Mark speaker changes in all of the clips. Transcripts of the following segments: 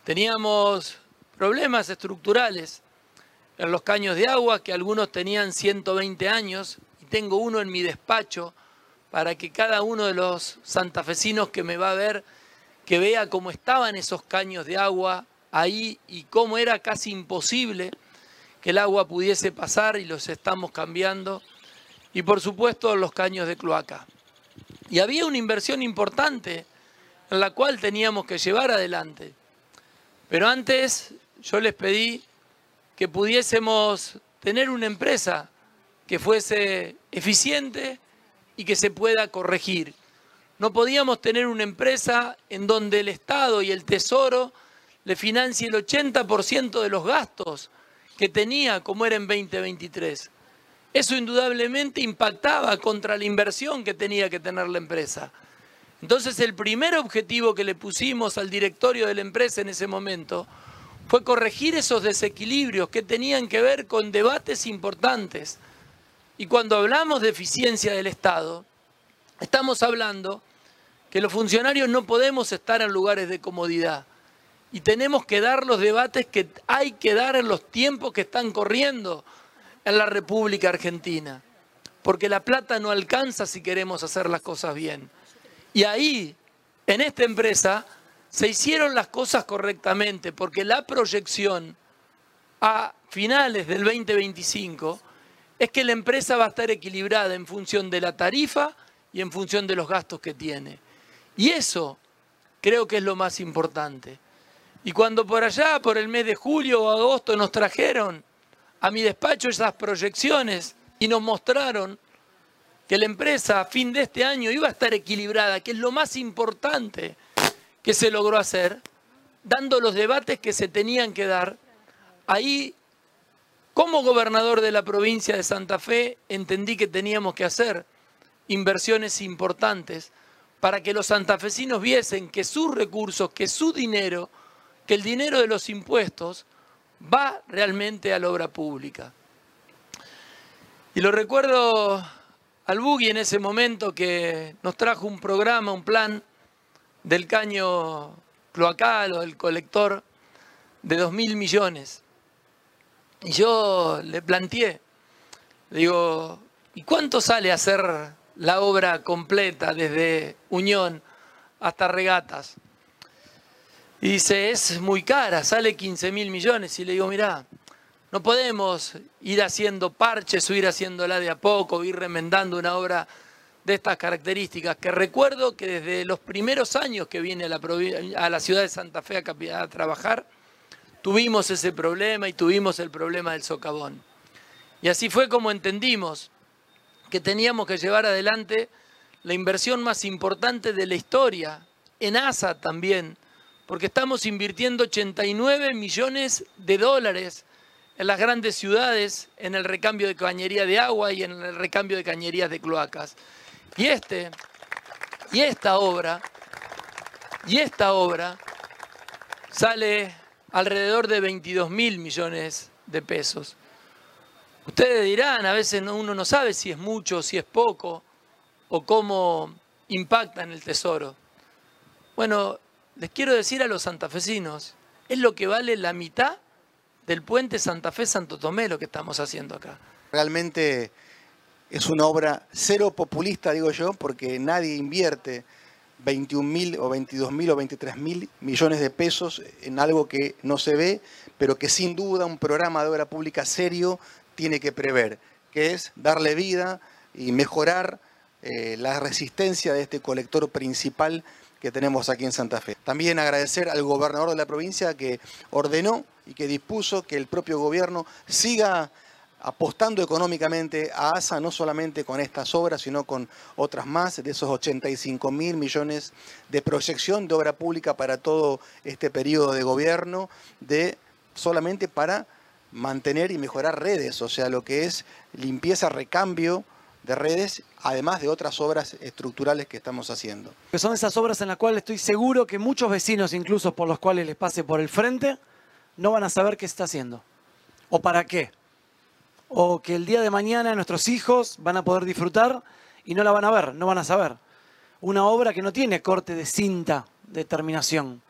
Speaker 1: Teníamos problemas estructurales en los caños de agua, que algunos tenían 120 años, y tengo uno en mi despacho para que cada uno de los santafesinos que me va a ver, que vea cómo estaban esos caños de agua ahí y cómo era casi imposible que el agua pudiese pasar, y los estamos cambiando. Y por supuesto los caños de cloaca. Y había una inversión importante en la cual teníamos que llevar adelante. Pero antes yo les pedí que pudiésemos tener una empresa que fuese eficiente y que se pueda corregir. No podíamos tener una empresa en donde el Estado y el Tesoro le financie el 80% de los gastos que tenía como era en 2023. Eso indudablemente impactaba contra la inversión que tenía que tener la empresa. Entonces el primer objetivo que le pusimos al directorio de la empresa en ese momento fue corregir esos desequilibrios que tenían que ver con debates importantes. Y cuando hablamos de eficiencia del Estado, estamos hablando que los funcionarios no podemos estar en lugares de comodidad y tenemos que dar los debates que hay que dar en los tiempos que están corriendo en la República Argentina, porque la plata no alcanza si queremos hacer las cosas bien. Y ahí, en esta empresa, se hicieron las cosas correctamente, porque la proyección a finales del 2025 es que la empresa va a estar equilibrada en función de la tarifa y en función de los gastos que tiene. Y eso creo que es lo más importante. Y cuando por allá, por el mes de julio o agosto, nos trajeron a mi despacho esas proyecciones y nos mostraron que la empresa a fin de este año iba a estar equilibrada, que es lo más importante que se logró hacer, dando los debates que se tenían que dar, ahí, como gobernador de la provincia de Santa Fe, entendí que teníamos que hacer inversiones importantes para que los santafesinos viesen que sus recursos, que su dinero, que el dinero de los impuestos va realmente a la obra pública. Y lo recuerdo al Bugui en ese momento, que nos trajo un programa, un plan del caño cloacal o del colector de 2.000 millones. Y yo le planteé, digo, ¿y cuánto sale hacer la obra completa desde Unión hasta Regatas? Y dice, es muy cara, sale 15.000 millones. Y le digo, mirá, no podemos ir haciendo parches o ir haciéndola de a poco, ir remendando una obra de estas características, que recuerdo que desde los primeros años que vine a la ciudad de Santa Fe a trabajar, tuvimos ese problema y tuvimos el problema del socavón. Y así fue como entendimos que teníamos que llevar adelante la inversión más importante de la historia, en ASA también, porque estamos invirtiendo 89 millones de dólares en las grandes ciudades, en el recambio de cañería de agua y en el recambio de cañerías de cloacas. Y esta obra sale alrededor de 22.000 millones de pesos. Ustedes dirán, a veces uno no sabe si es mucho, si es poco, o cómo impacta en el tesoro. Bueno, les quiero decir a los santafesinos, es lo que vale la mitad del puente Santa Fe-Santo Tomé lo que estamos haciendo acá.
Speaker 2: Realmente es una obra cero populista, digo yo, porque nadie invierte 21.000 o 22.000 o 23.000 millones de pesos en algo que no se ve, pero que sin duda un programa de obra pública serio tiene que prever, que es darle vida y mejorar la resistencia de este colector principal que tenemos aquí en Santa Fe. También agradecer al gobernador de la provincia que ordenó y que dispuso que el propio gobierno siga apostando económicamente a ASA, no solamente con estas obras, sino con otras más, de esos 85.000 millones de proyección de obra pública para todo este periodo de gobierno, solamente para mantener y mejorar redes, o sea, lo que es limpieza, recambio de redes, además de otras obras estructurales que estamos haciendo.
Speaker 3: Que son esas obras en las cuales estoy seguro que muchos vecinos, incluso por los cuales les pase por el frente, no van a saber qué se está haciendo o para qué. O que el día de mañana nuestros hijos van a poder disfrutar y no la van a ver, no van a saber. Una obra que no tiene corte de cinta de terminación.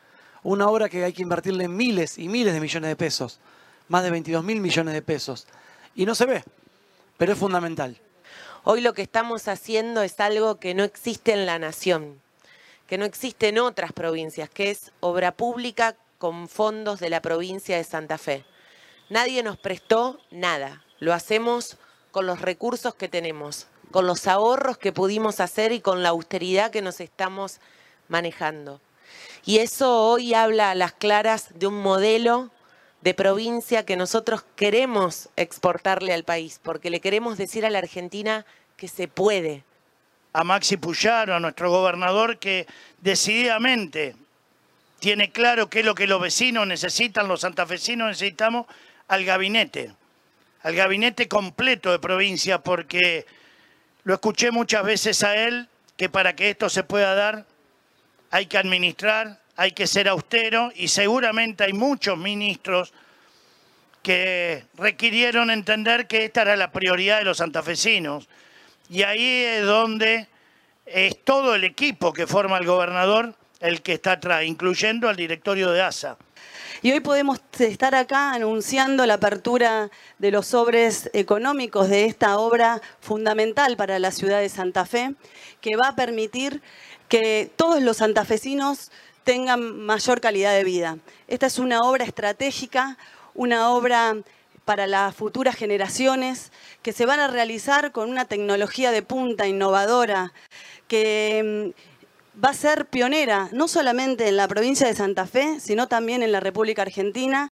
Speaker 3: Una obra que hay que invertirle miles y miles de millones de pesos, más de 22.000 millones de pesos. Y no se ve, pero es fundamental.
Speaker 4: Hoy lo que estamos haciendo es algo que no existe en la nación, que no existe en otras provincias, que es obra pública con fondos de la provincia de Santa Fe. Nadie nos prestó nada, lo hacemos con los recursos que tenemos, con los ahorros que pudimos hacer y con la austeridad que nos estamos manejando. Y eso hoy habla a las claras de un modelo de provincia que nosotros queremos exportarle al país, porque le queremos decir a la Argentina que se puede.
Speaker 5: A Maxi Puyaro, a nuestro gobernador, que decididamente tiene claro qué es lo que los vecinos necesitan, los santafesinos necesitamos, al gabinete completo de provincia, porque lo escuché muchas veces a él, que para que esto se pueda dar hay que administrar, hay que ser austero, y seguramente hay muchos ministros que requirieron entender que esta era la prioridad de los santafesinos. Y ahí es donde es todo el equipo que forma el gobernador el que está atrás, incluyendo al directorio de ASA.
Speaker 6: Y hoy podemos estar acá anunciando la apertura de los sobres económicos de esta obra fundamental para la ciudad de Santa Fe, que va a permitir que todos los santafesinos tengan mayor calidad de vida. Esta es una obra estratégica, una obra para las futuras generaciones, que se van a realizar con una tecnología de punta innovadora, que va a ser pionera, no solamente en la provincia de Santa Fe, sino también en la República Argentina,